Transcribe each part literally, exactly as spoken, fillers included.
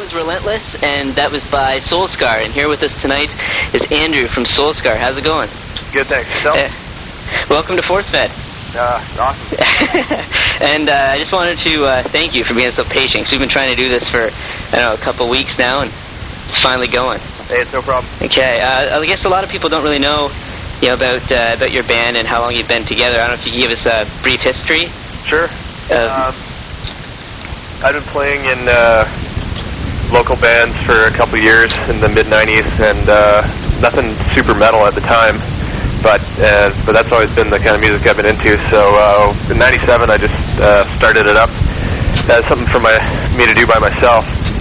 was Relentless, and that was by Soulscar. And here with us tonight is Andrew from Soulscar. How's it going? Good, thanks. So? Uh, welcome to ForceFed. Uh, awesome. And uh, I just wanted to uh, thank you for being so patient, because we've been trying to do this for, I don't know, a couple weeks now, and it's finally going. Hey, it's no problem. Okay. Uh, I guess a lot of people don't really know, you know, about uh, about your band and how long you've been together. I don't know if you can give us a brief history. Sure. Uh, um, I've been playing in uh, local bands for a couple years in the mid nineties, and uh, nothing super metal at the time, but uh, but that's always been the kind of music I've been into. So uh, in ninety-seven, I just uh, started it up as something for my me to do by myself.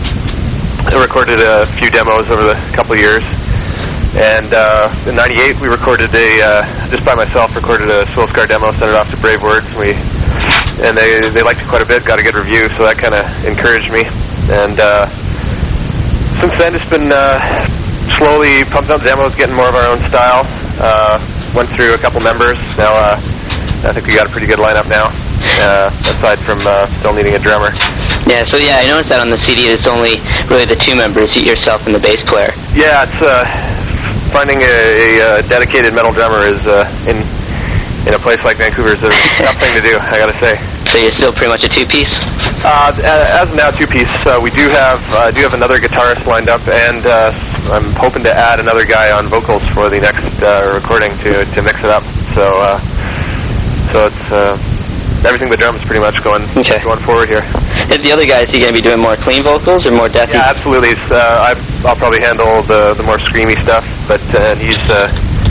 I recorded a few demos over the couple years, and uh, in ninety-eight, we recorded a uh, just by myself recorded a Soulscar demo, sent it off to Brave Words. We and they they liked it quite a bit, got a good review, so that kind of encouraged me. And uh, since then, just been uh, slowly pumping out demos, getting more of our own style. Uh, went through a couple members. Now uh, I think we got a pretty good lineup now, uh, aside from uh, still needing a drummer. Yeah, so yeah, I noticed that on the C D it's only really the two members, yourself and the bass player. Yeah, it's uh, finding a, a, a dedicated metal drummer is uh, in in a place like Vancouver is a tough thing to do, I gotta say. So you're still pretty much a two-piece? Uh, as of now, two-piece. Uh, we do have uh, do have another guitarist lined up, and uh, I'm hoping to add another guy on vocals for the next uh, recording to to mix it up. So uh, so it's uh, everything but drums pretty much going okay. going forward here. Is the other guy, is he going to be doing more clean vocals or more deathy? Yeah, absolutely. Uh, I, I'll probably handle the the more screamy stuff, but uh, he's uh,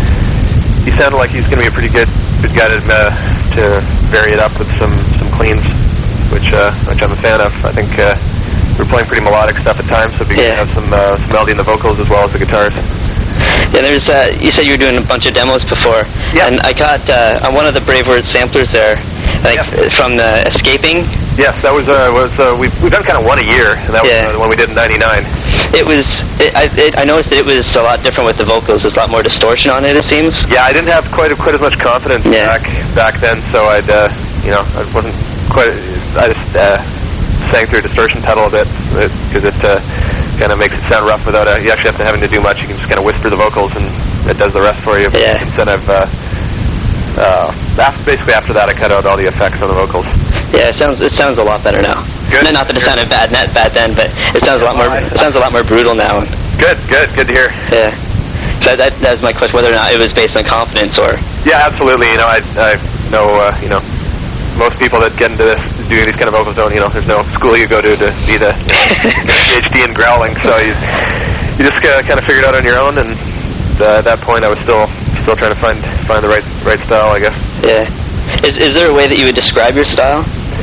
he sounded like he's going to be a pretty good good guy to uh, to vary it up with some some cleans, which uh, which I'm a fan of. I think uh, we're playing pretty melodic stuff at times, so we yeah. can have some, uh, some melody in the vocals as well as the guitars. Yeah, there's. Uh, you said you were doing a bunch of demos before, yeah. and I got uh, on one of the Brave Words samplers there, like yeah. from the Escaping. Yes, that was uh, was uh, we've we've done kind of one a year, and that was yeah. uh, the one we did in ninety-nine. It was. It, I it, I noticed that it was a lot different with the vocals. There's a lot more distortion on it. It seems. Yeah, I didn't have quite quite as much confidence yeah. back back then, so I'd uh, you know I wasn't quite. I just uh, sang through a distortion pedal a bit because it. it uh, kind of makes it sound rough without uh, you actually have to having to do much. You can just kind of whisper the vocals and it does the rest for you. Yeah. Instead of uh, uh, after, basically after that, I cut out all the effects on the vocals. Yeah, it sounds it sounds a lot better now. Good. No, not that it sounded bad, not bad then, but it sounds a lot more. It sounds a lot more brutal now. Good, good, good to hear. Yeah. So that that was my question, whether or not it was based on confidence or. Yeah, absolutely. You know, I I know uh, you know. Most people that get into this, doing these kind of vocals don't, you know, there's no school you go to to be the you know, P H D in growling, so you, you just uh, kind of figure it out on your own, and uh, at that point I was still still trying to find find the right right style, I guess. Yeah. Is is there a way that you would describe your style?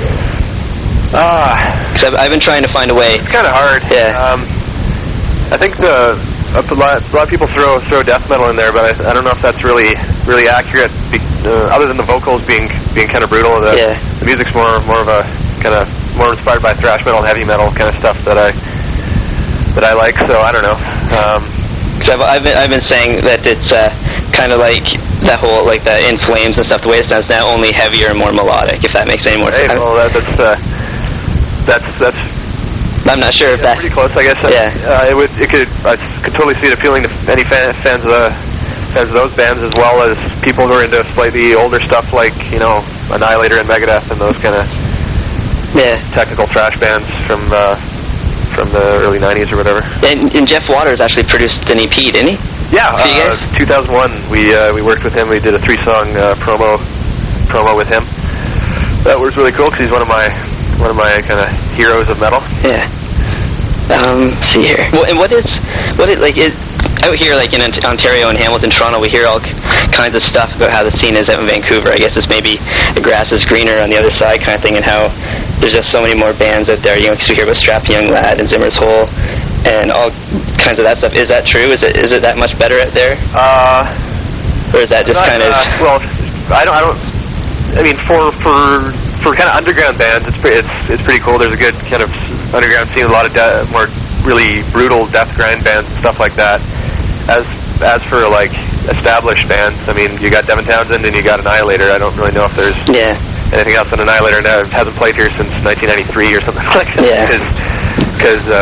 Ah, because I've, I've been trying to find a way. It's kind of hard. Yeah. Um, I think the a lot, a lot of people throw throw death metal in there, but I, I don't know if that's really really accurate. Be, uh, other than the vocals being being kind of brutal, the, yeah. the music's more more of a kind of more inspired by thrash metal, heavy metal kind of stuff that I that I like. So I don't know. Um, so I've, I've been I've been saying that it's uh, kind of like that whole like the In Flames and stuff. The way it sounds now, only heavier and more melodic. If that makes any more hey, sense. Well, that, that's uh, that's that's. I'm not sure if yeah, that's pretty close, I guess. Yeah. Uh, it would. It could. I could totally see it appealing to any fan, fans of the fans of those bands, as well as people who are into slightly older stuff, like you know Annihilator and Megadeth and those kind of yeah technical thrash bands from uh, from the early nineties or whatever. And, and Jeff Waters actually produced an E P, didn't he? Yeah. Uh, two thousand one. We uh, we worked with him. We did a three song uh, promo promo with him. That was really cool because he's one of my. One of my kind of heroes of metal. Yeah. Um, let's see here. Well, and what is, what is, like, is, out here, like, in Ontario and Hamilton, Toronto, we hear all kinds of stuff about how the scene is out in Vancouver. I guess it's maybe the grass is greener on the other side kind of thing, and how there's just so many more bands out there. You know, because we hear about Strappy Young Lad and Zimmer's Hole and all kinds of that stuff. Is that true? Is it, is it that much better out there? Uh, or is that just not, kind of... Uh, well, I don't, I don't, I mean, for, for, for kind of underground bands, it's pretty, it's, it's pretty cool. There's a good kind of underground scene, a lot of de- more really brutal death grind bands and stuff like that. As, as for, like, established bands, I mean, you got Devin Townsend and you got Annihilator. I don't really know if there's yeah. anything else than Annihilator now. Hasn't played here since nineteen ninety-three or something like that. Yeah. Because, uh,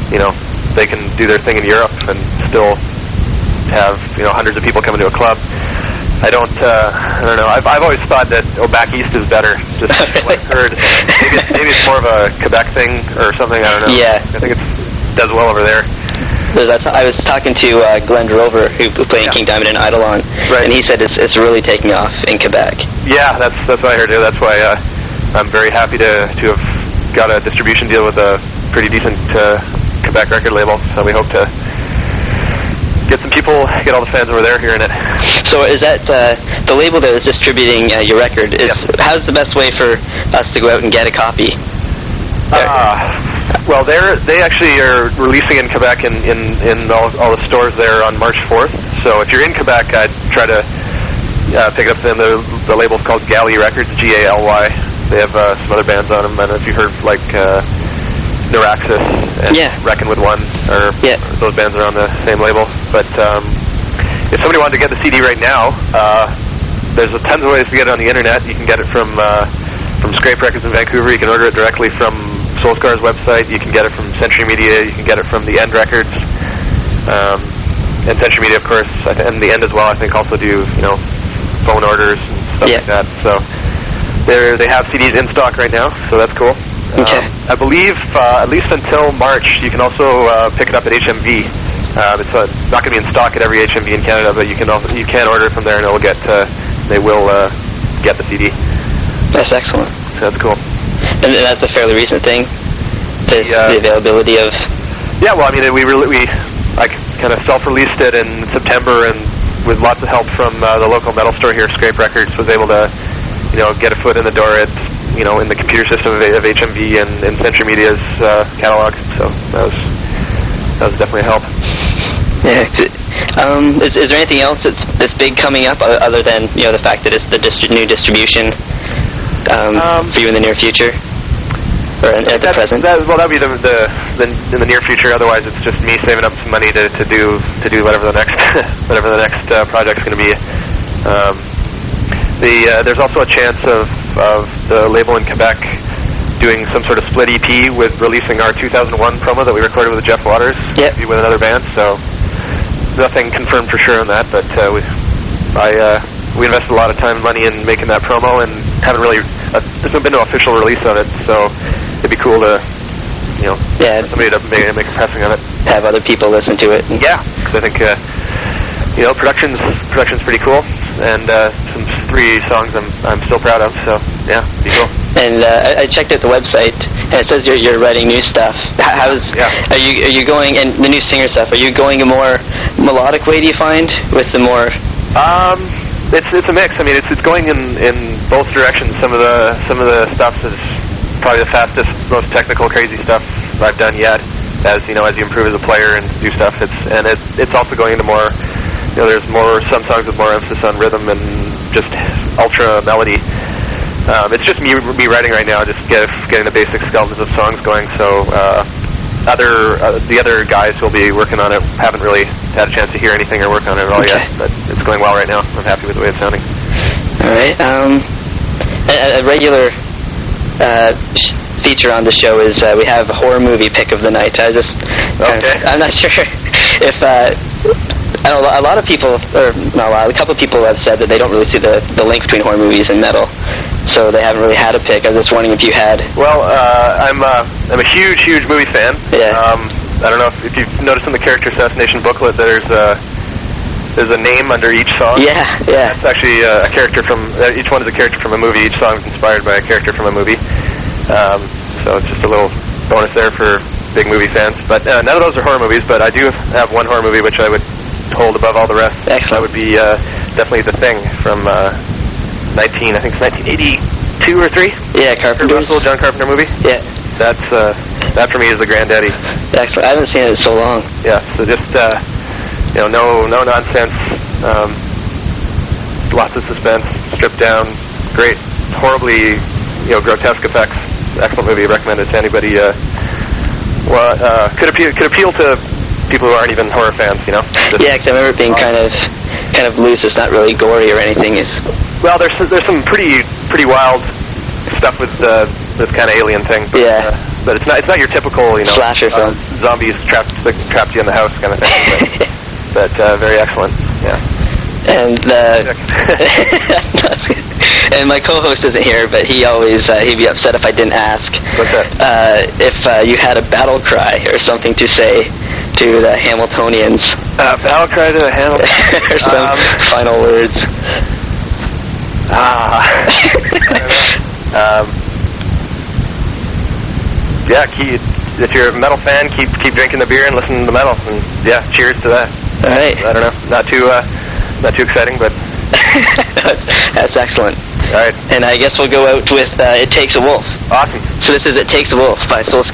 you know, they can do their thing in Europe and still have, you know, hundreds of people coming to a club. I don't, uh, I don't know. I've, I've always thought that oh, back east is better. Just what I've heard. Maybe it's, maybe it's more of a Quebec thing or something. I don't know. Yeah. I think it does well over there. That's, I was talking to uh, Glenn Drover, who played yeah. King Diamond and Eidolon, right. and he said it's it's really taking off in Quebec. Yeah, that's that's what I heard too. That's why uh, I'm very happy to to have got a distribution deal with a pretty decent uh, Quebec record label. So we hope to get some people, get all the fans over there hearing it. So is that uh, the label that is distributing uh, your record? Is yeah. How's the best way for us to go out and get a copy? Uh, well, they're they actually are releasing in Quebec in in, in all, all the stores there on March fourth. So if you're in Quebec, I'd try to uh, pick it up. Then the the label's called Gally Records, G A L Y. They have uh, some other bands on them. I don't know if you heard like uh, Neuraxis and yeah. Reckon with One, or yeah. those bands are on the same label. But um, if somebody wanted to get the C D right now, uh, there's a tons of ways to get it on the internet. You can get it from uh, from Scrape Records in Vancouver. You can order it directly from Soulscar's website. You can get it from Century Media. You can get it from the End Records. Um, and Century Media, of course, and the End as well, I think, also do, you know, phone orders and stuff yeah. like that. So they they have C Ds in stock right now, so that's cool. Okay. Um, I believe, uh, at least until March, you can also uh, pick it up at H M V. Uh, it's uh, not going to be in stock at every H M V in Canada, but you can also, you can order it from there, and it'll get uh, they will uh, get the C D. That's excellent. So that's cool. And that's a fairly recent thing, the, yeah. the availability of... Yeah, well, I mean, we really, we I kind of self-released it in September, and with lots of help from uh, the local metal store here, Scrape Records, was able to, you know, get a foot in the door at, you know, in the computer system of, of H M V and, and Century Media's uh, catalog. So that was that was definitely a help. Yeah. Um, is, is there anything else that's that's big coming up other than, you know, the fact that it's the distri- new distribution um, um, for you in the near future, or at the that, present? That, well, that'd be the, the the in the near future. Otherwise, it's just me saving up some money to, to do to do whatever the next whatever the next uh, project's going to be. Um, the uh, there's also a chance of of the label in Quebec doing some sort of split E P with releasing our two thousand one promo that we recorded with Jeff Waters. Yep. With another band. So nothing confirmed for sure on that, but uh, we I uh, we invested a lot of time and money in making that promo, and haven't really uh, there's been no official release of it. So it'd be cool to, you know, yeah, somebody to make, make a pressing of it. Have other people listen to it. Yeah, because I think uh, you know production's production's pretty cool, and uh, some three songs I'm I'm still proud of. So yeah, be cool. And uh, I, I checked out the website, and it says you're you're writing new stuff. How's yeah. are you are you going, and the new singer stuff? Are you going a more melodic way? Do you find with the more? Um, it's it's a mix. I mean, it's it's going in, in both directions. Some of the some of the stuff is probably the fastest, most technical, crazy stuff I've done yet. As you know, as you improve as a player and do stuff, it's and it's it's also going into more. You know, there's more some songs with more emphasis on rhythm and just ultra melody. Um, it's just me me writing right now, just get, getting the basic skeletons of songs going. So uh, other uh, the other guys who will be working on it haven't really had a chance to hear anything or work on it at all okay. yet. But it's going well right now. I'm happy with the way it's sounding. All right. Um, a, a regular uh, sh- feature on the show is uh, we have a horror movie pick of the night. I just okay. I'm not sure if. Uh, I know a lot of people, or not a lot, a couple of people have said that they don't really see the, the link between horror movies and metal, so they haven't really had a pick. I was just wondering if you had. Well, uh, I'm uh, I'm a huge, huge movie fan. Yeah. Um, I don't know if, if you've noticed in the character assassination booklet, there's a there's a name under each song. Yeah, yeah. It's actually uh, a character from uh, each one is a character from a movie. Each song is inspired by a character from a movie. Um, so it's just a little bonus there for big movie fans. But uh, none of those are horror movies. But I do have one horror movie which I would hold above all the rest. Excellent. That would be uh, definitely The Thing from uh, nineteen, I think it's nineteen eighty-two or three. Yeah, Carpenter. Russell, John Carpenter movie. Yeah. That's uh, that for me is the granddaddy. Excellent. I haven't seen it in so long. Yeah. So just uh, you know, no no nonsense, um, lots of suspense, stripped down, great, horribly you know grotesque effects. Excellent movie. Recommend it to anybody. Uh, well, uh, could appeal could appeal to people who aren't even horror fans, you know? Just yeah, because I remember it being kind of kind of loose. It's not really gory or anything. It's well, there's there's some pretty pretty wild stuff with uh, this kind of alien thing. But, yeah. Uh, but it's not it's not your typical, you know, slasher uh, film. zombies trapped like, trapped you in the house kind of thing. But, but uh, very excellent. Yeah. And uh, and my co-host isn't here, but he always uh, he'd be upset if I didn't ask. What's that? Uh, if uh, you had a battle cry or something to say to the Hamiltonians. Uh, battle cry to the Hamiltonians. Or some um, final words. Ah. um, yeah, keep, if you're a metal fan, keep keep drinking the beer and listening to the metal. And yeah, cheers to that. All right. I don't know, not too uh, not too exciting, but that's excellent. All right. And I guess we'll go out with uh, It Takes a Wolf. Awesome. So this is It Takes a Wolf by Soul